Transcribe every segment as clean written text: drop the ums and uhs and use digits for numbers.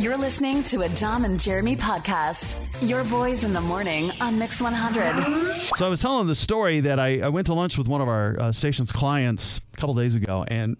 You're listening to a Dom and Jeremy podcast. Your boys in the morning on Mix 100. So I was telling the story that I went to lunch with one of our station's clients a couple days ago, and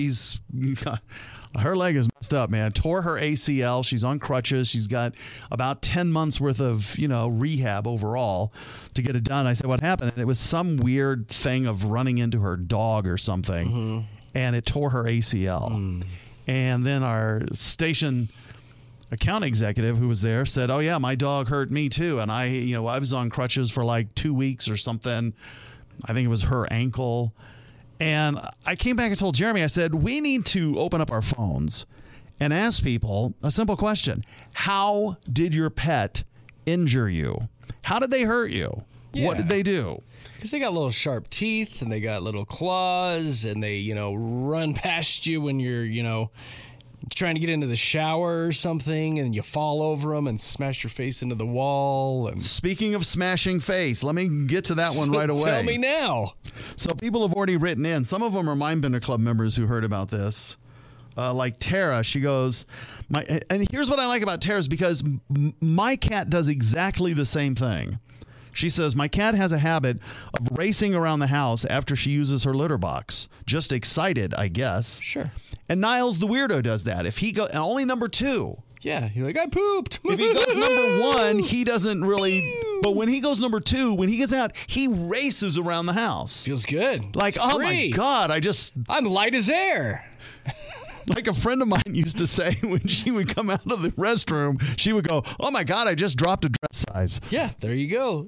her leg is messed up, man. Tore her ACL. She's on crutches. She's got about 10 months worth of, rehab overall to get it done. I said, what happened? And it was some weird thing of running into her dog or something, and it tore her ACL. And then our station account executive who was there said, oh yeah, my dog hurt me too, and I was on crutches for like 2 weeks or something. I think it was her ankle. And I came back and told Jeremy, I said, we need to open up our phones and ask people a simple question. How did your pet injure you? How did they hurt you? Yeah. What did they do? Because they got little sharp teeth and they got little claws and they, run past you when you're, trying to get into the shower or something, and you fall over them and smash your face into the wall. And speaking of smashing face, let me get to that one right away. Tell me now. So people have already written in. Some of them are Mindbender Club members who heard about this. Like Tara, she goes, and here's what I like about Tara's, because my cat does exactly the same thing. She says, my cat has a habit of racing around the house after she uses her litter box. Just excited, I guess. Sure. And Niles the weirdo does that. If he go, and only number 2. Yeah, you're like, I pooped. If he goes number 1, he doesn't really. But when he goes number 2, when he gets out, he races around the house. Feels good. Like, it's free. My God, I'm light as air. Like a friend of mine used to say when she would come out of the restroom, she would go, oh my God, I just dropped a dress size. Yeah, there you go.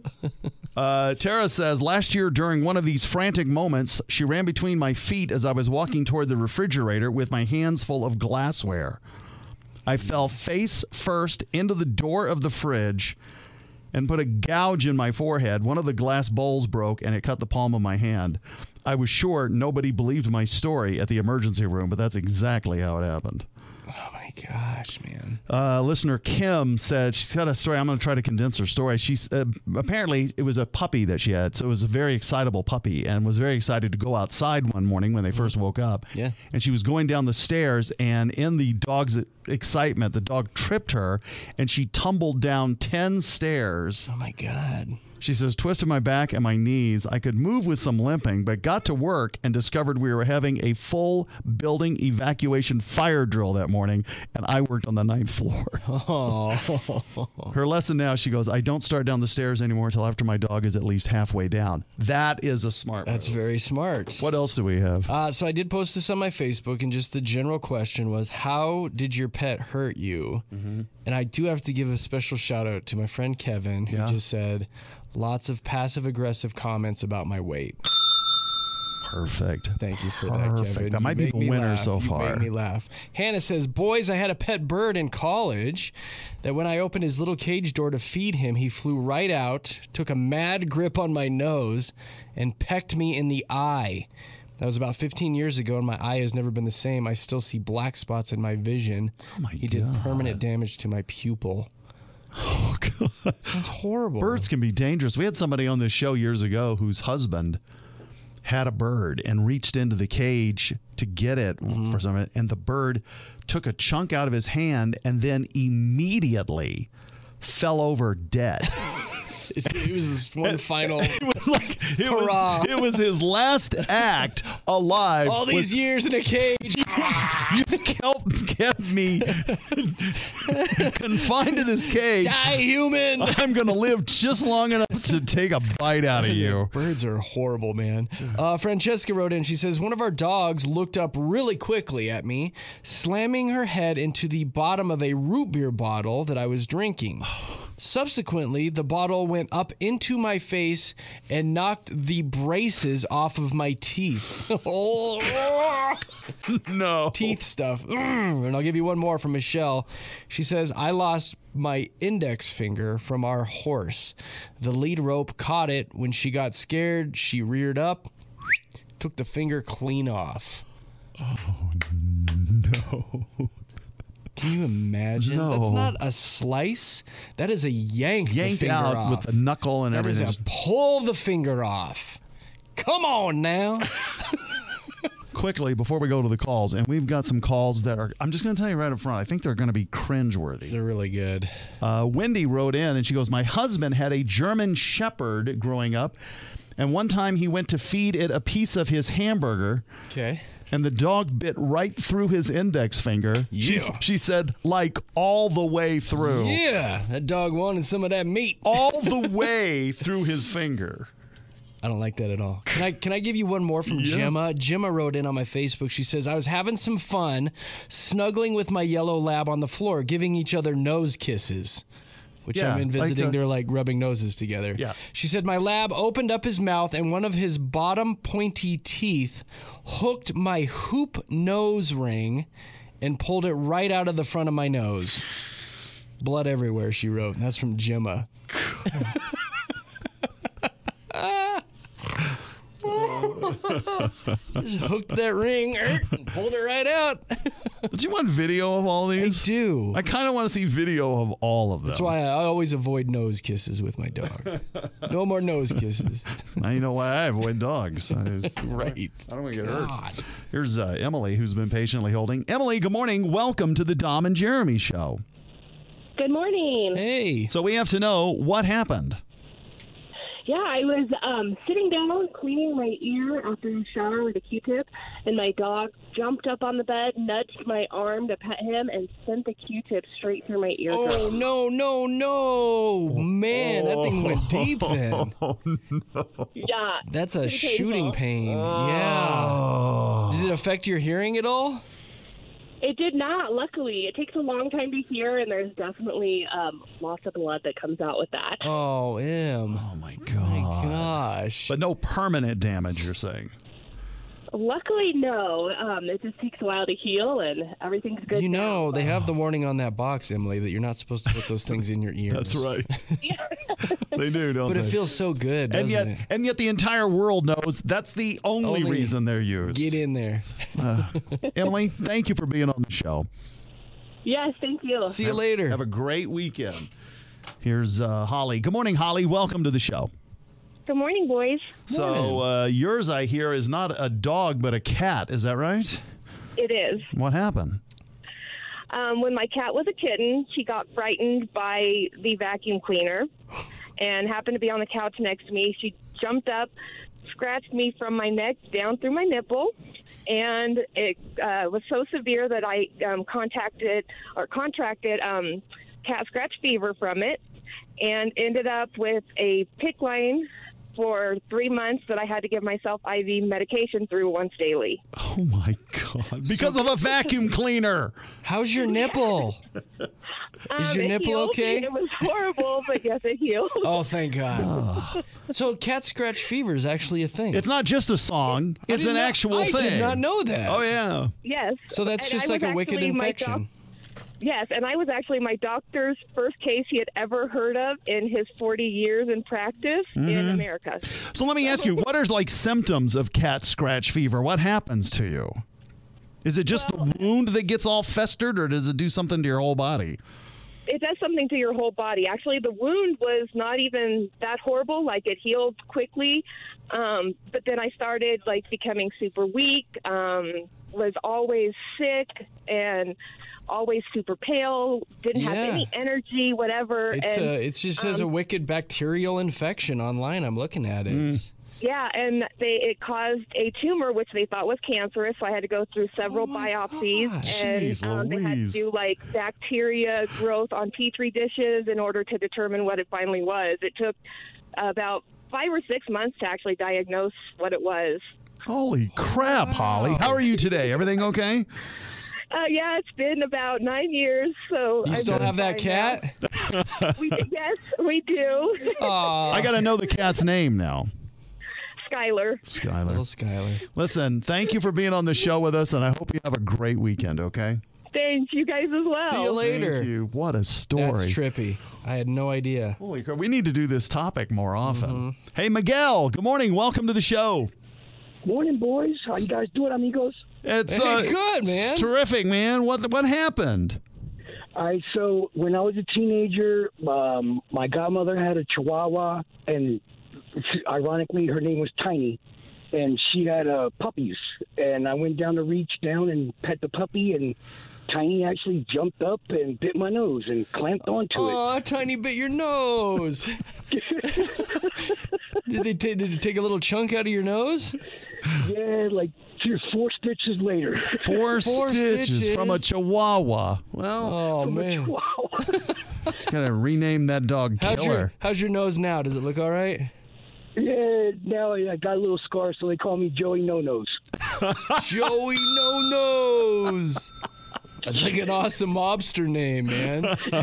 Tara says, last year during one of these frantic moments, she ran between my feet as I was walking toward the refrigerator with my hands full of glassware. I fell face first into the door of the fridge and put a gouge in my forehead. One of the glass bowls broke and it cut the palm of my hand. I was sure nobody believed my story at the emergency room, but that's exactly how it happened. Oh, my gosh, man. Listener Kim said, she's got a story. I'm going to try to condense her story. She's apparently it was a puppy that she had. So it was a very excitable puppy and was very excited to go outside one morning when they first woke up. Yeah. And she was going down the stairs, and in the dog's excitement, the dog tripped her and she tumbled down 10 stairs. Oh, my God. She says, twisted my back and my knees. I could move with some limping, but got to work and discovered we were having a full building evacuation fire drill that morning, and I worked on the 9th floor. Oh. Her lesson now, she goes, I don't start down the stairs anymore until after my dog is at least halfway down. That is a smart That's move. very smart. What else do we have? So I did post this on my Facebook, and just the general question was, how did your pet hurt you? Mm-hmm. And I do have to give a special shout out to my friend Kevin, who just said, lots of passive-aggressive comments about my weight. Perfect. Thank you for that, Kevin. That might be the winner so far. You made me laugh. Hannah says, boys, I had a pet bird in college that when I opened his little cage door to feed him, he flew right out, took a mad grip on my nose, and pecked me in the eye. That was about 15 years ago, and my eye has never been the same. I still see black spots in my vision. Oh, my God. He did permanent damage to my pupil. Oh, God. That's horrible. Birds can be dangerous. We had somebody on this show years ago whose husband had a bird and reached into the cage to get it for something, and the bird took a chunk out of his hand and then immediately fell over dead. It was his one final it was like hurrah. It was his last act alive. All these years in a cage. You kept me confined to this cage. Die, human. I'm going to live just long enough to take a bite out of you. Birds are horrible, man. Francesca wrote in. She says, one of our dogs looked up really quickly at me, slamming her head into the bottom of a root beer bottle that I was drinking. Subsequently, the bottle went up into my face and knocked the braces off of my teeth. No. Teeth stuff. And I'll give you one more from Michelle. She says, I lost my index finger from our horse. The lead rope caught it. When she got scared, she reared up, took the finger clean off. Oh, no. Can you imagine? No. That's not a slice. That is a yanked the finger out off. with the knuckle and that everything. That is a pull the finger off. Come on now. quickly before we go to the calls, and we've got some calls that are, I'm just going to tell you right up front, I think they're going to be cringeworthy. They're really good. Wendy wrote in, and she goes, my husband had a German Shepherd growing up, and one time he went to feed it a piece of his hamburger. Okay. And the dog bit right through his index finger. Yeah. She said, like, all the way through. Yeah, that dog wanted some of that meat. All the way through his finger. I don't like that at all. Can I give you one more from Gemma? Gemma wrote in on my Facebook. She says, I was having some fun snuggling with my yellow lab on the floor, giving each other nose kisses. Which I'm envisaging they're like rubbing noses together. Yeah. She said, my lab opened up his mouth and one of his bottom pointy teeth hooked my hoop nose ring and pulled it right out of the front of my nose. Blood everywhere, she wrote. And that's from Gemma. Just hooked that ring and pulled it right out. Do you want video of all these? I do. I kind of want to see video of all of them. That's why I always avoid nose kisses with my dog. No more nose kisses. Now you know why I avoid dogs. Right. I don't want to get hurt. Here's Emily, who's been patiently holding. Emily, good morning. Welcome to the Dom and Jeremy Show. Good morning. Hey. So we have to know what happened. Yeah, I was sitting down cleaning my ear after a shower with a Q-tip, and my dog jumped up on the bed, nudged my arm to pet him, and sent the Q-tip straight through my eardrum. Oh, no. Man, that thing went deep then. Oh, no. Yeah. That's a Pretty shooting painful. pain. Yeah. Did it affect your hearing at all? It did not, luckily. It takes a long time to hear, and there's definitely lots of blood that comes out with that. Oh, Oh, my God. my gosh. But no permanent damage, you're saying? Luckily, no. It just takes a while to heal, and everything's good You know, now. they have the warning on that box, Emily, that you're not supposed to put those things in your ears. That's right. They do, don't But they? it feels so good, doesn't it? And yet the entire world knows that's the only reason they're used. Get in there. Emily, thank you for being on the show. Yes, thank you. See you later. Have a great weekend. Here's Holly. Good morning, Holly. Welcome to the show. Good morning, boys. So yours, I hear, is not a dog but a cat. Is that right? It is. What happened? When my cat was a kitten, she got frightened by the vacuum cleaner and happened to be on the couch next to me. She jumped up, scratched me from my neck down through my nipple, and it was so severe that I contracted cat scratch fever from it and ended up with a PICC line for 3 months that I had to give myself IV medication through once daily. Oh, my God. Because of a vacuum cleaner. How's your nipple? Is your It nipple healed. okay? It was horrible, but yes, it healed. Oh, thank God. So cat scratch fever is actually a thing. It's not just a song. It's an actual thing. I did not know that. Oh, yeah. Yes. So that's And just I like was a wicked actually my infection. Yes, and I was actually my doctor's first case he had ever heard of in his 40 years in practice in America. So let me ask you, what are like symptoms of cat scratch fever? What happens to you? Is it just the wound that gets all festered, or does it do something to your whole body? It does something to your whole body. Actually, the wound was not even that horrible. Like, it healed quickly. But then I started, like, becoming super weak, was always sick, and always super pale, didn't have any energy, whatever. It just says a wicked bacterial infection online. I'm looking at it. Yeah, and it caused a tumor, which they thought was cancerous, so I had to go through several biopsies. gosh. And Jeez they had to Louise. do, like, bacteria growth on Petri dishes in order to determine what it finally was. It took about 5 or 6 months to actually diagnose what it was. Holy crap, Holly. How are you today? Everything okay? Yeah, it's been about 9 years, so You I'm still doing have that fine now. cat? Yes, we do. Aw. I got to know the cat's name now. Skylar. Little Skylar. Skylar. Listen, thank you for being on the show with us, and I hope you have a great weekend, okay? Thanks, you guys as well. See you later. Thank you. What a story. That's trippy. I had no idea. Holy crap. We need to do this topic more often. Hey, Miguel, good morning. Welcome to the show. Morning, boys. How you guys doing, amigos? It's Hey, good, man. terrific, man. What happened? All right, so when I was a teenager, my godmother had a Chihuahua, and ironically, her name was Tiny. and she had puppies. And I went down to reach down and pet the puppy, and Tiny actually jumped up and bit my nose and clamped onto it. Oh, Tiny bit your nose. Did it take a little chunk out of your nose? Yeah, like 4 stitches later. Four stitches from a Chihuahua. Well, Oh, man. Wow. gotta rename that dog Killer. How's your nose now? Does it look all right? Yeah, now I got a little scar, so they call me Joey No Nose. Joey No Nose. That's like an awesome mobster name, man.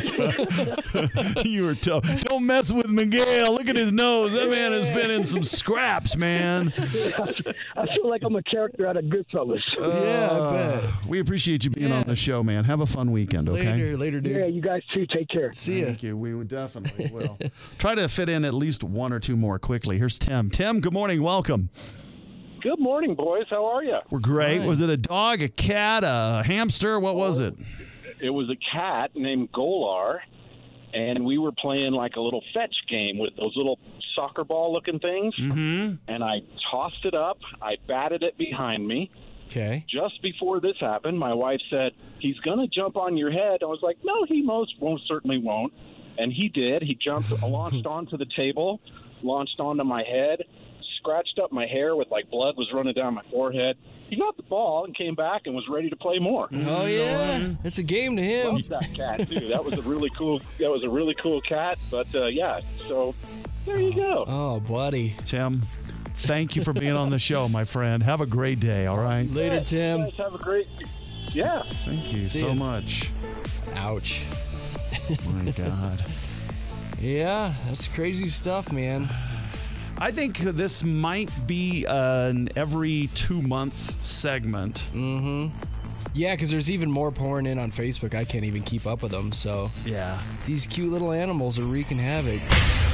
You were tough. Don't mess with Miguel. Look at his nose. That man has been in some scraps, man. I feel like I'm a character out of Goodfellas. Yeah, I bet. We appreciate you being on the show, man. Have a fun weekend, okay? Later, dude. Yeah, you guys too. Take care. See ya. Thank you. We would definitely will. Try to fit in at least one or two more quickly. Here's Tim. Tim, good morning. Welcome. Good morning, boys. How are you? We're great. Fine. Was it a dog, a cat, a hamster? What was it? It was a cat named Golar, and we were playing like a little fetch game with those little soccer ball looking things. Mm-hmm. And I tossed it up. I batted it behind me. Okay. Just before this happened, my wife said, "He's going to jump on your head." I was like, "No, he most certainly won't." And he did. He jumped, launched onto the table, launched onto my head, scratched up my hair with like blood was running down my forehead. He got the ball and came back and was ready to play more. Oh yeah, it's a game to him. Loved that cat too. That was a really cool cat. But yeah, so there you go. Oh, buddy. Tim, thank you for being on the show, my friend. Have a great day, all right? Later, You Tim. guys have a great. Yeah. Thank you See so ya. much. Ouch. My God. Yeah, that's crazy stuff, man. I think this might be an every 2-month segment. Yeah, because there's even more pouring in on Facebook. I can't even keep up with them. So Yeah. these cute little animals are wreaking havoc.